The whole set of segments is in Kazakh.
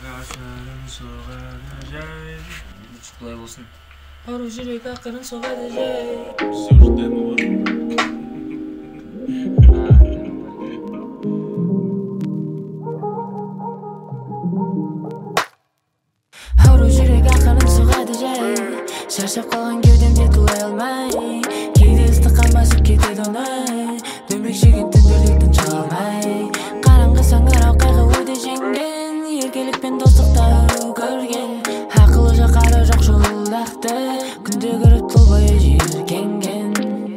Былай болсын. Ару жүрек ақырын соғады жай. Ару жүрек ақырын соғады жай. Шаршап қалған кеудемде тулай алмай. Кейде ыстыққа басып кетеді оңай. Дөңбекшіген түндерден шыға алмай. Қараңғы саңырау қайғы ойды жеңген. Еркелік пен достықта ұру көрген. Ақылы жоқ қары жоқ жолдақты. Күнде көріп тұлбайы жиіркенген.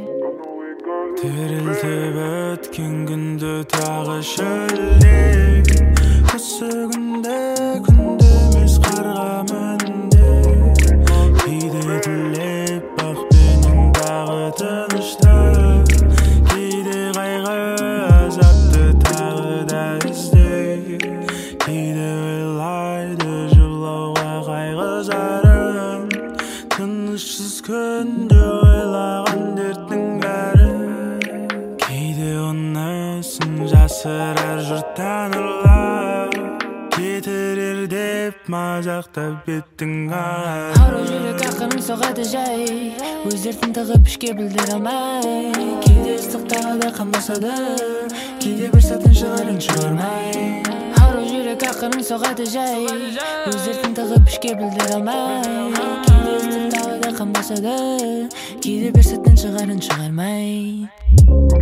Тірілтіп өткен күнді тағы шөлден. Осы күнде емес қарға мінде. Кейде тілеп бақпенен тағы тыныштық. Кейде қайғы азапты тағы да іздей. Кейде ойлайды жылауға қайғы зарын. Тынышсыз күнде ойлаған дерттің бәрі. Кейде онысын жасырар жұрттан ұрлап. Кетірер деп мазақтап беттің ар. Ару жүрек ақырын соғады жай. Өз дертін тығып ішке білдіре алмай. Кейде ыстық тағы да қанбасады. Кейде бір сәтін шығарын шығармай. Ару жүрек ақырын соғады жай. Өз дертін тығып ішке білдіре алмай. Кейде ыстық тағы да қанбасады. Кейде бір сәтін шығарын шығармай.